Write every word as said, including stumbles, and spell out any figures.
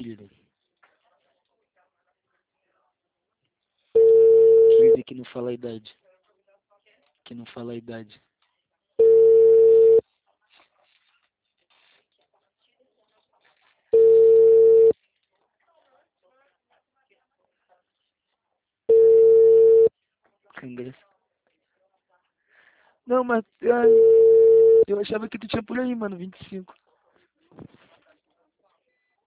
filho. Deixa eu ver que não fala a idade. Que não fala a idade. Cangreço. Não, mas ah, eu achava que tu tinha por aí, mano, vinte e cinco.